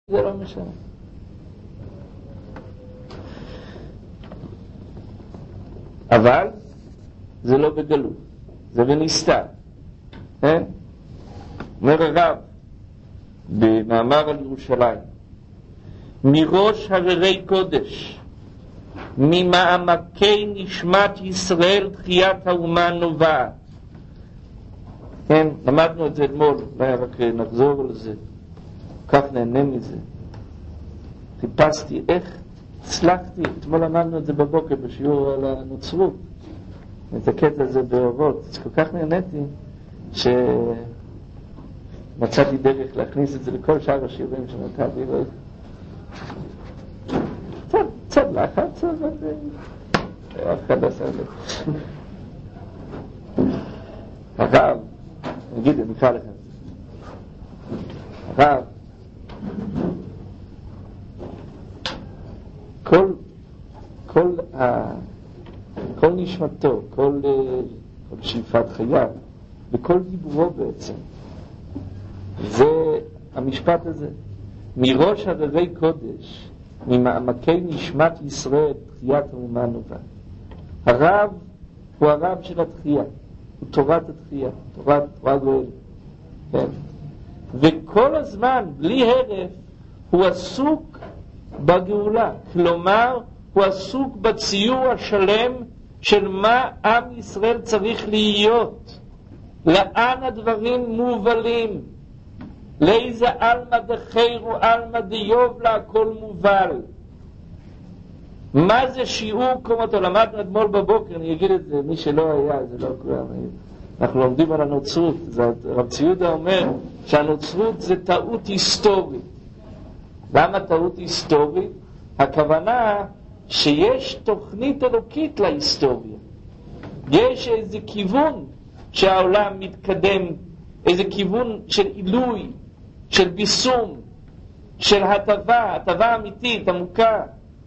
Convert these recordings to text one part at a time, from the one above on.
זה לא משנה. אבל זה לא בגלות, זה בנסתר. אומר הרב במאמר על ירושלים, מראש הררי קודש, ממעמקי נשמת ישראל תחיית האומה נובעת. כן, למדנו את זה אתמול, אולי רק נחזור על זה, כך נהנה מזה. חיפשתי איך הצלחתי, אתמול למדנו את זה בבוקר בשיעור על הנוצרות, את הקטע הזה באורות, אז כל כך נהניתי שמצאתי דרך להכניס את זה לכל שאר השיעורים שנתתי. קצת לחץ, אבל אף אחד עשה את זה. הרב, נגיד, נקרא לכם. הרב, כל נשמתו, כל שאיפת חייו, וכל דיבורו בעצם, זה המשפט הזה. מראש הררי קודש, ממעמקי נשמת ישראל, תחיית האומה נובעת. הרב הוא הרב של התחייה, הוא תורת התחייה, תורה גואלת. כן? וכל הזמן, בלי הרף, הוא עסוק בגאולה. כלומר, הוא עסוק בציור השלם של מה עם ישראל צריך להיות. לאן הדברים מובלים. לאיזה אלמא דחיר ואלמא דיוב לה הכל מובל. מה זה שיעור קומתו? למדנו אתמול בבוקר, אני אגיד את זה, מי שלא היה, זה לא כולם. אנחנו לומדים על הנוצרות. רב ציודה אומר שהנוצרות זה טעות היסטורית. למה טעות היסטורית? הכוונה שיש תוכנית אלוקית להיסטוריה. יש איזה כיוון שהעולם מתקדם, איזה כיוון של עילוי, של ביסום, של הטבה אמיתית, עמוקה.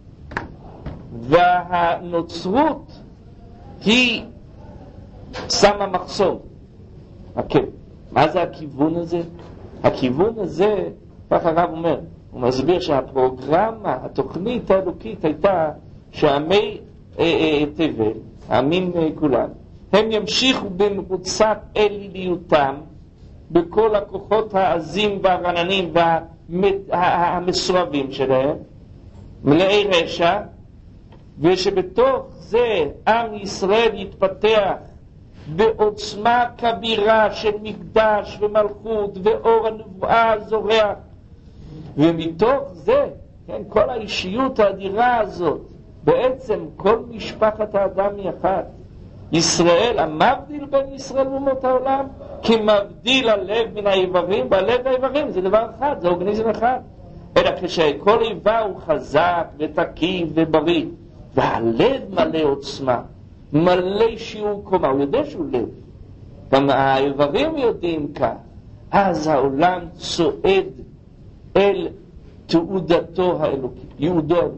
והנוצרות היא שמה מחסום. כן. מה זה הכיוון הזה? הכיוון הזה, כך הרב אומר, הוא מסביר שהפרוגרמה, התוכנית האלוקית הייתה שעמי תבל, העמים כולם, הם ימשיכו במרוצת אליליותם בכל הכוחות העזים והרננים והמסורבים שלהם, מלאי רשע, ושבתוך זה עם ישראל יתפתח בעוצמה כבירה של מקדש ומלכות ואור הנבואה זורח, ומתוך זה, כן, כל האישיות האדירה הזאת, בעצם כל משפחת האדם היא אחת. ישראל, המבדיל בין ישראל ואומות העולם, כמבדיל הלב מן האיברים, והלב והאיברים זה דבר אחד, זה אורגניזם אחד. אלא כשכל איבר הוא חזק ותקיף ובריא, והלב מלא עוצמה, מלא שיעור קומה, הוא יודע שהוא לב, גם האיברים יודעים כך, אז העולם צועד אל תעודתו האלוקית, ייעודו האלוקי.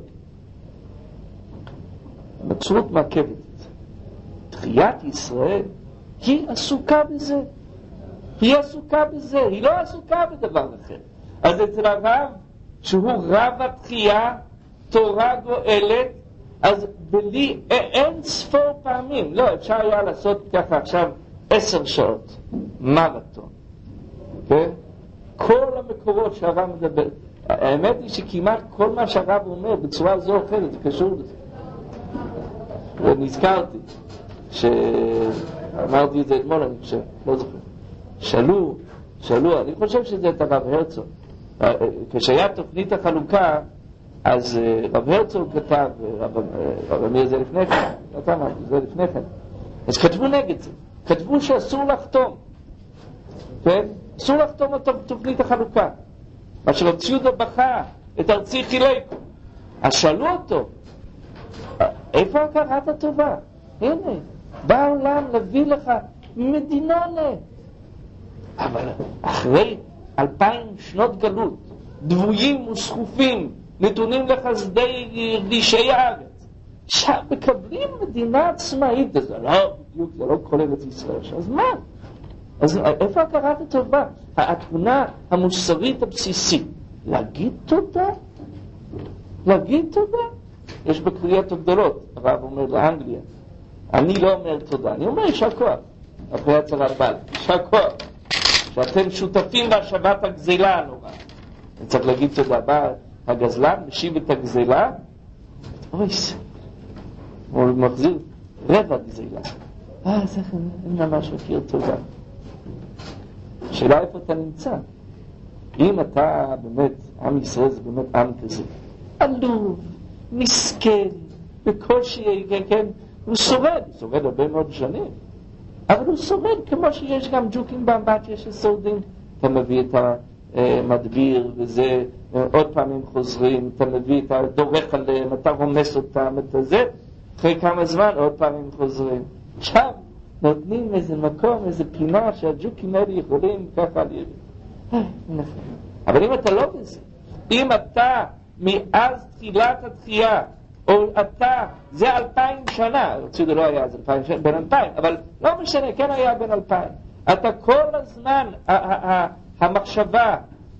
הנצרות מעכבת. תחיית ישראל היא עסוקה בזה. היא עסוקה בזה, היא לא עסוקה בדבר אחר. אז אצל הרב, שהוא רב התחייה, תורה גואלת, אז בלי, אין ספור פעמים, לא, אפשר היה לעשות ככה עכשיו 10 שעות, מרתון. כן? כל המקורות שהרב מדבר, האמת היא שכמעט כל מה שהרב אומר בצורה זו או אחרת, זה קשור לזה. ונזכרתי שאמרתי את זה אתמול, אני חושב, לא זוכר. שאלו, אני חושב שזה את הרב הרצוג. כשהיה תוכנית החלוקה, אז רב הרצוג כתב, רב אמיר זה לפני כן, זה לפני כן. אז כתבו נגד זה, כתבו שאסור לחתום. כן? אסור לחתום את תוכנית החלוקה. מה שרב ציודה בכה, את ארצי חילקו. אז שאלו אותו, איפה הכרת הטובה? הנה, בא העולם להביא לך מדינונה. אבל אחרי 2000 שנות גלות, דבויים וסחופים, נתונים לחסדי רישי הארץ, שם מקבלים מדינה עצמאית, זה לא בדיוק, זה לא כל ארץ ישראל. אז מה? אז איפה הכרת הטובה? התכונה המוסרית הבסיסית להגיד תודה? להגיד תודה? יש בקריאות הגדולות, הרב אומר לאנגליה, אני לא אומר תודה, אני אומר יישר כוח, אחרי הצהרת בלפור, יישר כוח, שאתם שותפים בהשבת הגזלה הנוראה. אני צריך להגיד תודה, בא הגזלן, משיב את הגזלה, אוי, הוא מחזיר רבע גזלה. זה ממש מכיר תודה. השאלה איפה אתה נמצא? אם אתה באמת, עם ישראל זה באמת עם כזה, עלוב, מסכן, בקושי, כן, הוא שורד הרבה מאוד שנים, אבל הוא שורד כמו שיש גם ג'וקים באמבטיה ששורדים. אתה מביא את המדביר וזה, עוד פעמים חוזרים, אתה מביא את הדורך עליהם, אתה רומס אותם, את זה, אחרי כמה זמן עוד פעמים חוזרים. עכשיו נותנים איזה מקום, איזה פינה שהג'וקים האלה יכולים ככה לראות. אבל אם אתה לא בזה, אם אתה מאז תחילת התחייה, או אתה, זה 2000 שנה, זה לא היה אז 2000 שנה, בין 2000, אבל לא משנה, כן היה בין 2000. אתה כל הזמן, המחשבה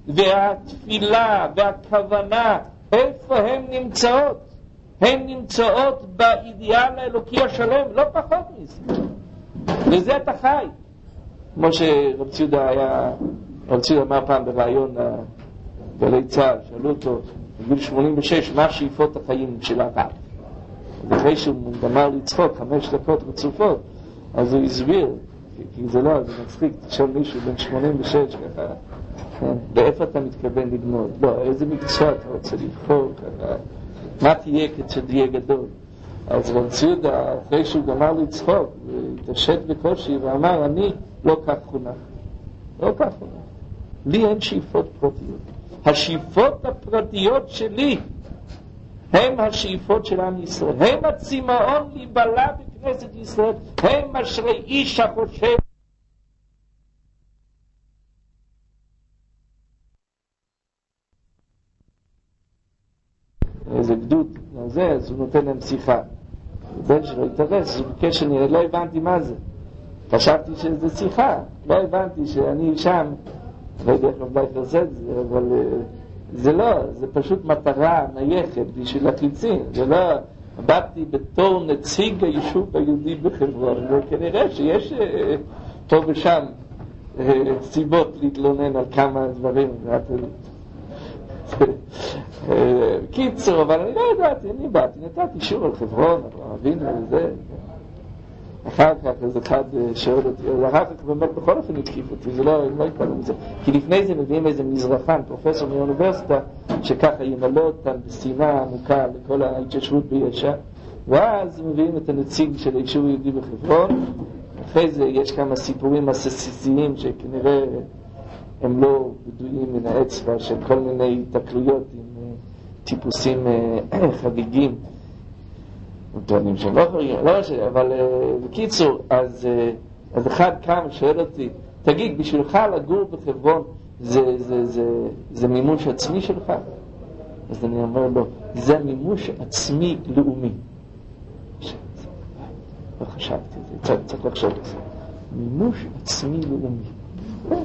והתפילה והכוונה, איפה הן נמצאות? הן נמצאות באידיאל האלוקי השלם, לא פחות מזה. וזה אתה חי. כמו שרב ציודה אמר פעם ברעיון גלי צה"ל, שאלו אותו בגיל 86 מה שאיפות החיים של הרב. אחרי שהוא גמר לצחוק 5 דקות רצופות, אז הוא הסביר, כי זה לא, זה מצחיק, תשאל מישהו בן 86 ככה, לאיפה אתה מתכוון לגמור? לא, איזה מקצוע אתה רוצה לבחור ככה, מה תהיה כשתהיה גדול? אז רב ציודה, אחרי שהוא גמר לצחוק, התעשת בקושי ואמר, אני לא כך חונך. לא כך חונך. לי אין שאיפות פרטיות. השאיפות הפרטיות שלי הם השאיפות של עם ישראל. הם הצמאון להיבלע בכנסת ישראל. הם אשרי איש החושב. איזה גדוד, אז הוא נותן להם שיחה. בן שלו התארס, הוא ביקש שאני לא הבנתי מה זה. חשבתי שזה שיחה, לא הבנתי שאני שם, לא יודע איך אולי עושה את זה, אבל זה לא, זה פשוט מטרה נייחת בשביל החיצים, זה לא, באתי בתור נציג היישוב היהודי בחברון, וכנראה שיש פה ושם סיבות להתלונן על כמה דברים, קיצור, אבל אני לא ידעתי, אני באתי, נתתי שיעור על חברון, אבינו וזה, אחר כך איזה אחד שואל אותי, אחר כך באמת בכל אופן התקיף אותי, זה לא התפעלו מזה, כי לפני זה מביאים איזה מזרחן, פרופסור מאוניברסיטה, שככה ימלא אותם בשנאה עמוקה לכל ההתיישבות ביש"ע, ואז מביאים את הנציג של היישוב היהודי בחברון, אחרי זה יש כמה סיפורים עסיסיים שכנראה הם לא בדויים מן האצבע של כל מיני תקלויות עם טיפוסים חגיגים טוענים שהם לא חושבים, אבל בקיצור, אז אחד קם שואל אותי, תגיד, בשבילך לגור בחברון זה מימוש עצמי שלך? אז אני אומר לו, זה מימוש עצמי לאומי. לא חשבתי את זה, צריך לחשוב את זה. מימוש עצמי לאומי.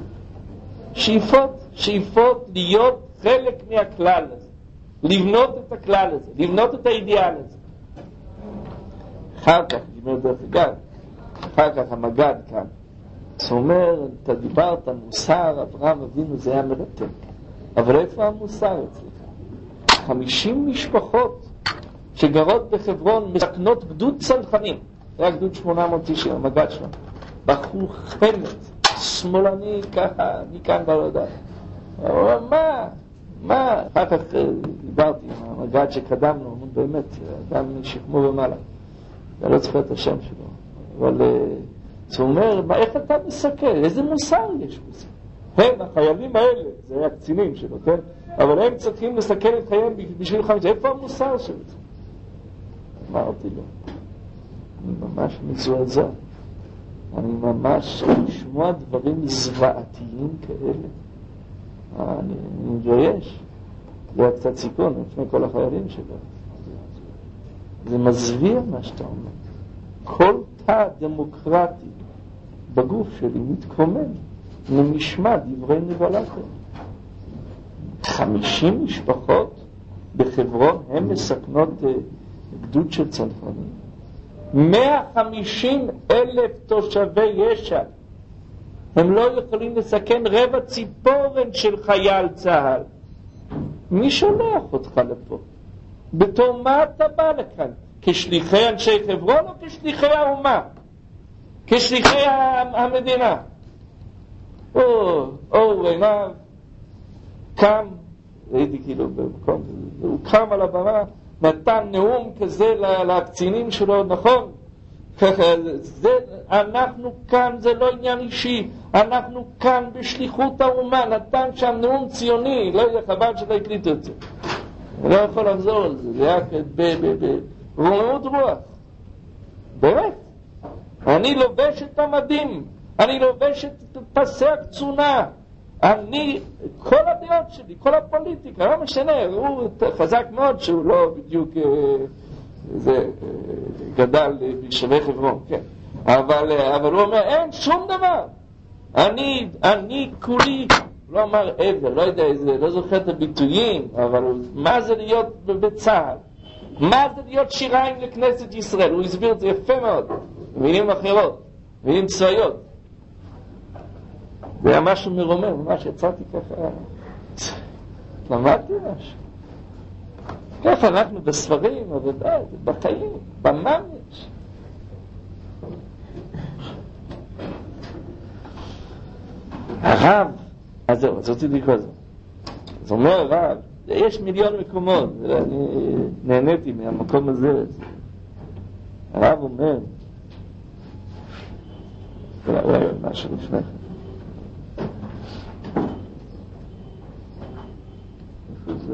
שאיפות להיות חלק מהכלל הזה, לבנות את הכלל הזה, לבנות את האידיאל הזה. אחר כך, אחר כך המגד כאן, זאת אומרת, אתה דיברת מוסר, אברהם אבינו, זה היה מרתק. אבל איפה המוסר אצלך? 50 משפחות שגרות בחברון מסכנות גדוד צנחנים, זה היה גדוד 890, המגד שלנו, בחור חמת, שמאלני ככה, מכאן בלעדה. אבל מה? אחר כך דיברתי עם המגד שקדמנו, באמת, אדם משכמו ומעלה. אני לא זוכר את השם שלו, אבל הוא אומר, איך אתה מסכן? איזה מוסר יש בזה? הם, החיילים האלה, זה הקצינים שלו, כן? אבל הם צריכים לסכן את חייהם בשביל חמישה, איפה המוסר של זה? אמרתי לו, אני ממש מזועזע, אני ממש לשמוע דברים זוועתיים כאלה, אני מבייש, זה היה קצת סיכון לפני כל החיילים שלו. זה מזוויע מה שאתה אומר. כל תא דמוקרטי בגוף שלי מתקומם ממשמע דברי נבלה כאלה. 50 משפחות בחברון הן מסכנות גדוד של צנחנים. 150,000 תושבי יש"ע הם לא יכולים לסכן רבע ציפורן של חייל צה"ל. מי שולח אותך לפה? בתור מה אתה בא לכאן? כשליחי אנשי חברון או כשליחי האומה? כשליחי המדינה? עיניו קם, ראיתי כאילו במקום, הוא קם על הבמה, נתן נאום כזה לקצינים שלו, נכון? אנחנו כאן, זה לא עניין אישי, אנחנו כאן בשליחות האומה, נתן שם נאום ציוני, לא יודע, חבל שלא הקליטו את זה, אני לא יכול לחזור על זה, זה היה ברוממות רוח, באמת. אני לובש את המדים, אני לובש את פסי הקצונה, אני, כל הדעות שלי, כל הפוליטיקה, לא משנה, הוא חזק מאוד שהוא לא בדיוק גדל בשבי חברון, כן. אבל הוא אומר, אין שום דבר. אני כולי, לא אומר עבר, לא יודע איזה, לא זוכר את הביטויים, אבל מה זה להיות בצה"ל? מה זה להיות שיריים לכנסת ישראל? הוא הסביר את זה יפה מאוד, מילים אחרות, מילים צבאיות. זה היה משהו מרומם, ממש יצאתי ככה, למדתי משהו. ככה אנחנו בספרים, עבודה, בחיים, בממש. הרב, אז זהו, אז רציתי לקרוא זה. אז אומר הרב, יש מיליון מקומות, אני נהניתי מהמקום הזה. הרב אומר, אולי משהו לפני כן. איפה זה?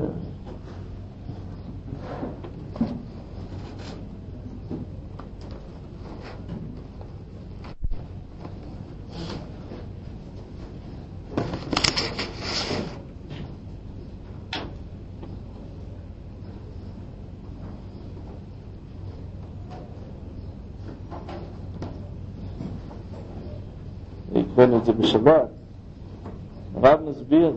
הקראנו את זה בשבת. הרב מסביר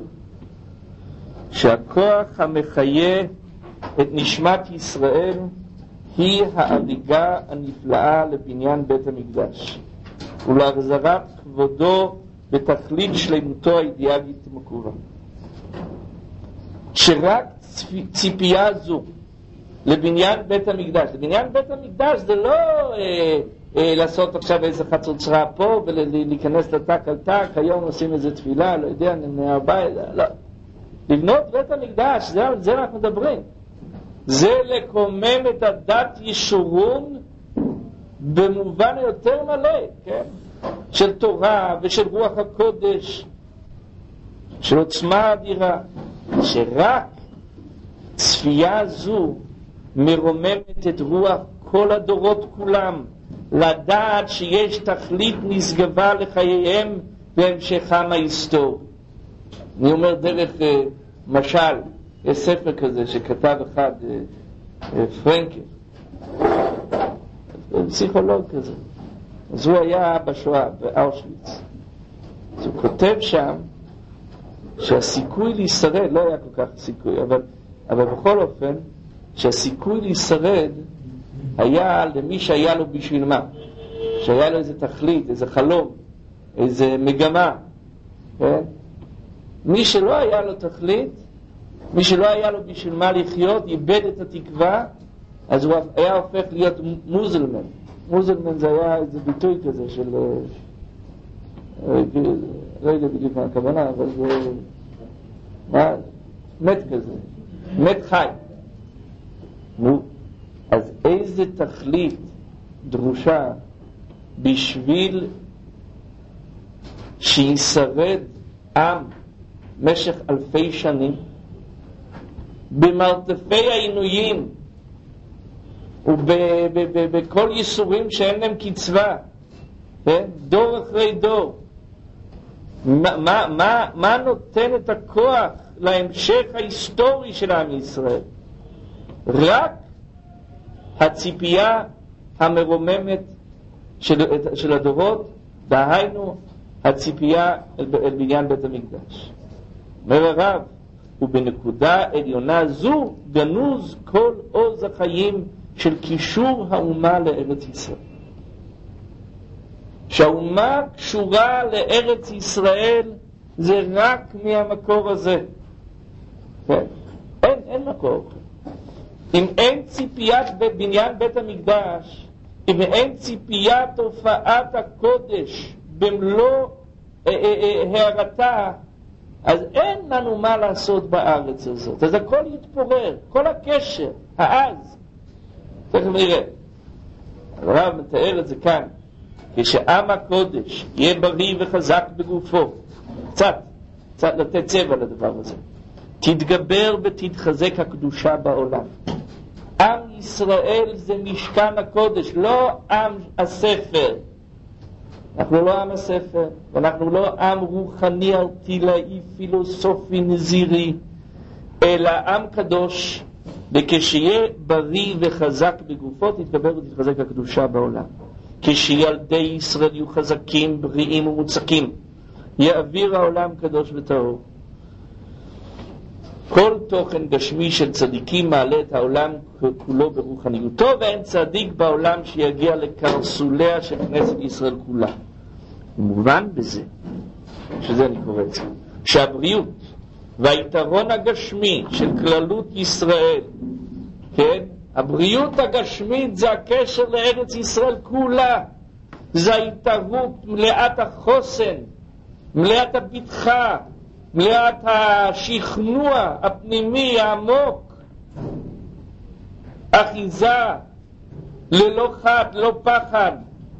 שהכוח המחיה את נשמת ישראל היא ההריגה הנפלאה לבניין בית המקדש ולהחזרת כבודו בתכלית שלמותו האידיאלית המקורה. שרק ציפייה זו לבניין בית המקדש, לבניין בית המקדש זה לא לעשות עכשיו איזה חצוצרה פה ולהיכנס לתק על תק, היום עושים איזה תפילה, לא יודע, מהבית, לא. לבנות בית המקדש, זה על זה אנחנו מדברים. זה לקומם את הדת ישורון במובן יותר מלא, כן? של תורה ושל רוח הקודש, של עוצמה אדירה, שרק צפייה זו מרוממת את רוח כל הדורות כולם, לדעת שיש תכלית נשגבה לחייהם בהמשכם ההיסטורי. אני אומר דרך משל, יש ספר כזה שכתב אחד, פרנקל, פסיכולוג כזה, אז הוא היה בשואה, באושוויץ. אז הוא כותב שם שהסיכוי להישרד, לא היה כל כך סיכוי, אבל בכל אופן, שהסיכוי להישרד היה למי שהיה לו בשביל מה, שהיה לו איזה תכלית, איזה חלום, איזה מגמה, כן? מי שלא היה לו תכלית, מי שלא היה לו בשביל מה לחיות, איבד את התקווה, אז הוא היה הופך להיות מוזלמן. מוזלמן זה היה איזה ביטוי כזה של, לא יודע בדיוק מה הכוונה, אבל זה מת כזה, מת חי. נו, אז איזה תכלית דרושה בשביל שישרד עם משך אלפי שנים במרתפי העינויים ובכל ייסורים שאין להם קצבה, דור אחרי דור. מה נותן את הכוח להמשך ההיסטורי של עם ישראל? רק הציפייה המרוממת של הדורות, דהיינו הציפייה אל בניין בית המקדש. אומר הרב, ובנקודה עליונה זו גנוז כל עוז החיים של קישור האומה לארץ ישראל. שהאומה קשורה לארץ ישראל זה רק מהמקור הזה. כן? אין מקור. אם אין ציפיית בניין בית המקדש, אם אין ציפיית הופעת הקודש במלוא הערתה, אז אין לנו מה לעשות בארץ הזאת. אז הכל יתפורר, כל הקשר, העז. תכף נראה. הרב מתאר את זה כאן. כשעם הקודש יהיה בריא וחזק בגופו, קצת לתת צבע לדבר הזה, תתגבר ותתחזק הקדושה בעולם. עם ישראל זה משכן הקודש, לא עם הספר. אנחנו לא עם הספר, ואנחנו לא עם רוחני ארטילאי פילוסופי נזירי, אלא עם קדוש, וכשיהיה בריא וחזק בגופו תתגבר ותתחזק הקדושה בעולם. כשילדי ישראל יהיו חזקים, בריאים ומוצקים, יעביר העולם קדוש וטהור. כל תוכן גשמי של צדיקים מעלה את העולם כולו ברוחניותו, ואין צדיק בעולם שיגיע לקרסוליה של כנסת ישראל כולה. מובן בזה, שזה אני קורא את זה, שהבריאות והיתרון הגשמי של כללות ישראל, כן? הבריאות הגשמית זה הקשר לארץ ישראל כולה, זה ההתערות מלאת החוסן, מלאת הבטחה, מלאת השכנוע הפנימי העמוק, אחיזה ללא חד, לא פחד.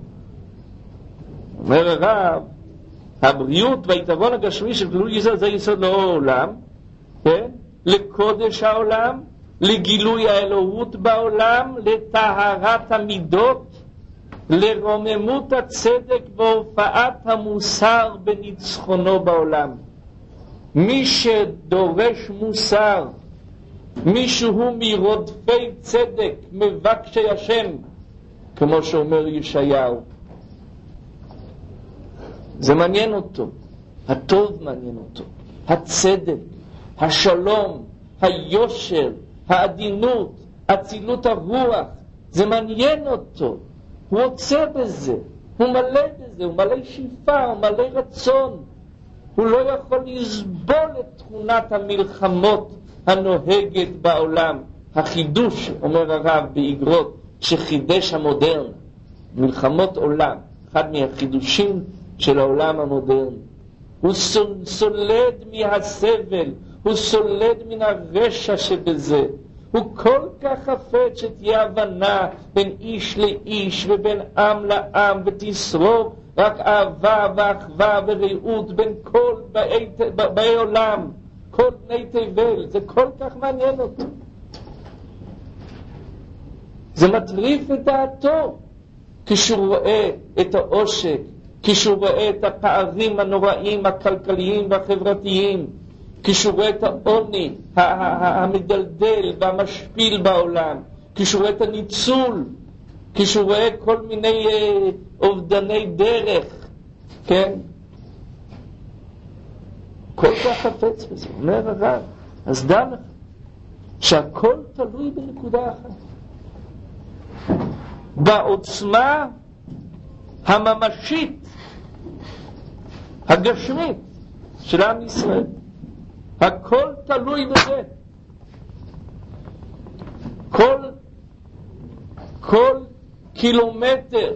אומר הרב, הבריאות והיתרון הגשמי של כללות ישראל זה יסוד לעולם, כן? לקודש העולם, לגילוי האלוהות בעולם, לטהרת המידות, לרוממות הצדק והופעת המוסר בניצחונו בעולם. מי שדורש מוסר, מישהו מרודפי צדק, מבקשי השם, כמו שאומר ישעיהו, זה מעניין אותו, הטוב מעניין אותו, הצדק, השלום, היושר, העדינות, אצילות הרוח, זה מעניין אותו, הוא רוצה בזה, הוא מלא בזה, הוא מלא שאיפה, הוא מלא רצון, הוא לא יכול לסבול את תכונת המלחמות הנוהגת בעולם. החידוש, אומר הרב באגרות, שחידש המודרן, מלחמות עולם, אחד מהחידושים של העולם המודרני. הוא סולד מהסבל, הוא סולד מן הרשע שבזה, הוא כל כך חפץ שתהיה הבנה בין איש לאיש ובין עם לעם, ותשרור רק אהבה ואחווה ורעות בין כל באי עולם, כל בני תבל. זה כל כך מעניין אותו, זה מטריף את דעתו כשהוא רואה את העושק, כשהוא רואה את הפערים הנוראים הכלכליים והחברתיים, כשהוא רואה את העוני המדלדל והמשפיל בעולם, כשהוא רואה את הניצול, כשהוא רואה כל מיני אובדני דרך, כן? כל כך חפץ בזה. אומר הרב, אז דע לך שהכל תלוי בנקודה אחת, בעוצמה הממשית הגשמית של עם ישראל. הכל תלוי בזה. כל קילומטר,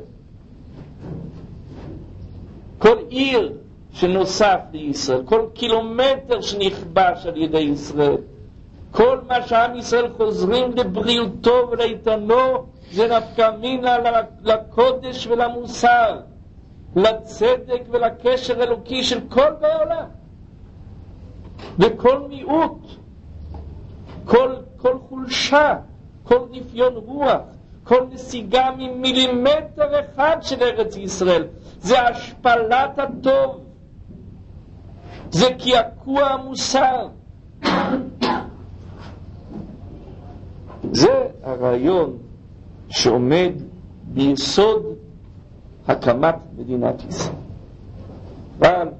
כל עיר שנוסף לישראל, כל קילומטר שנכבש על ידי ישראל, כל מה שעם ישראל חוזרים לבריאותו ולאיתנו, זה נפקא מינה לקודש ולמוסר, לצדק ולקשר אלוקי של כל בעולם. וכל מיעוט, כל חולשה, כל רפיון רוח, כל נסיגה ממילימטר אחד של ארץ ישראל, זה השפלת הטוב, זה קעקוע המוסר. זה הרעיון שעומד ביסוד הקמת מדינת ישראל.